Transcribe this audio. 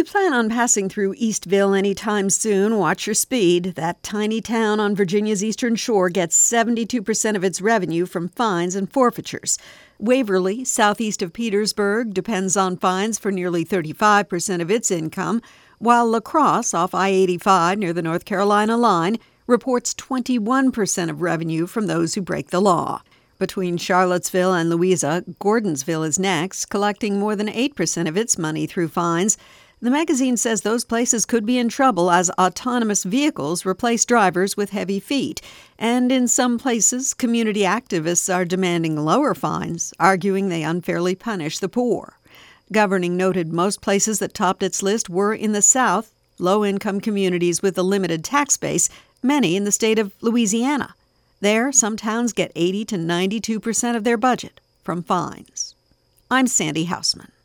plan on passing through Eastville anytime soon, watch your speed. That tiny town on Virginia's eastern shore gets 72% of its revenue from fines and forfeitures. Waverly, southeast of Petersburg, depends on fines for nearly 35% of its income, while La Crosse, off I-85 near the North Carolina line, reports 21% of revenue from those who break the law. Between Charlottesville and Louisa, Gordonsville is next, collecting more than 8% of its money through fines. The magazine says those places could be in trouble as autonomous vehicles replace drivers with heavy feet. And in some places, community activists are demanding lower fines, arguing they unfairly punish the poor. Governing noted most places that topped its list were in the South, low-income communities with a limited tax base, many in the state of Louisiana. There, some towns get 80 to 92% of their budget from fines. I'm Sandy Hausman.